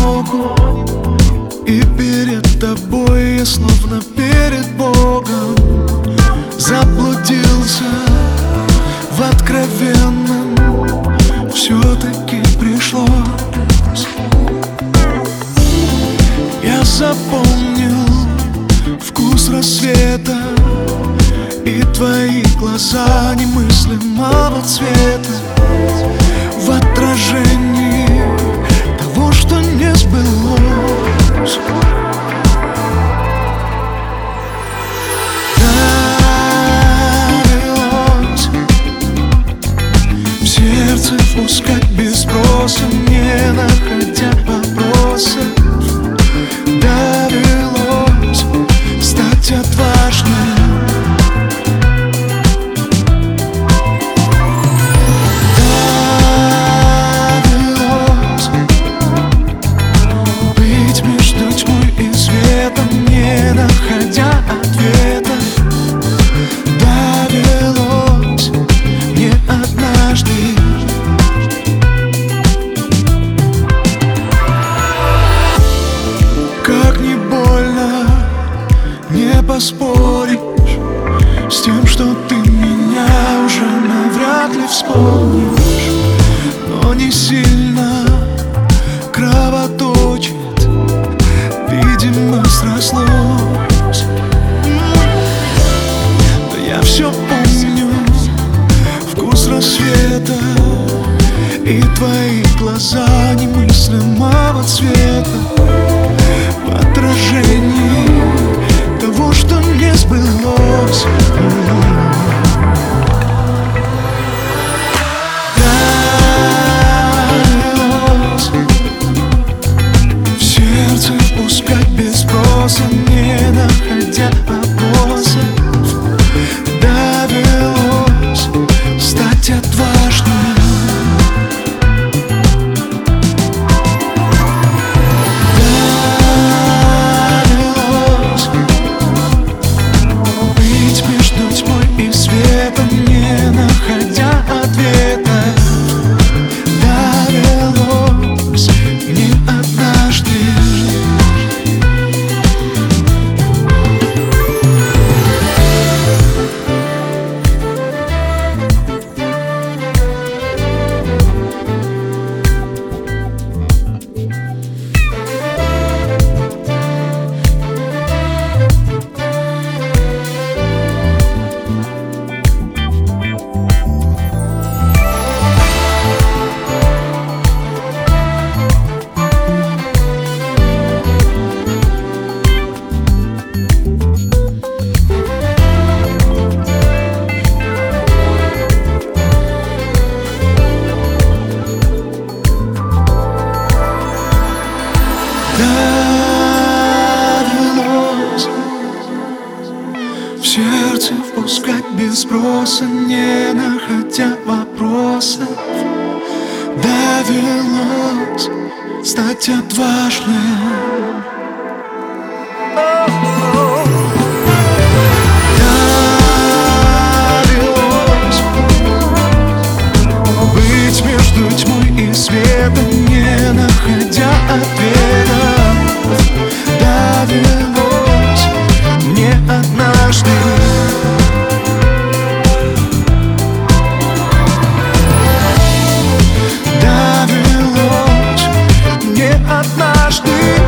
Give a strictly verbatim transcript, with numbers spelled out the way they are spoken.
могу. И перед тобой я словно перед Богом заблудился в откровенном. Все-таки пришлось. Я запомнил вкус рассвета и твои глаза немыслимого цвета в отражении того, что не сбылось. Довелось в сердце впускать без спроса, не находя вопросов. Довелось стать отважным. Поспоришь с тем, что ты меня уже навряд ли вспомнишь, но не сильно кровоточит, видимо, срослось. Но я все помню вкус рассвета и твои глаза немыслимого цвета в отражении того, что не сбылось. Довелось в сердце впускать без спроса, не находя вопросов. Довелось стать отважным. Довелось в сердце впускать без спроса, не находя вопросов. Довелось стать отважным. Довелось быть между тьмой и светом, не находя ответа. Довелось мне однажды. Довелось мне однажды.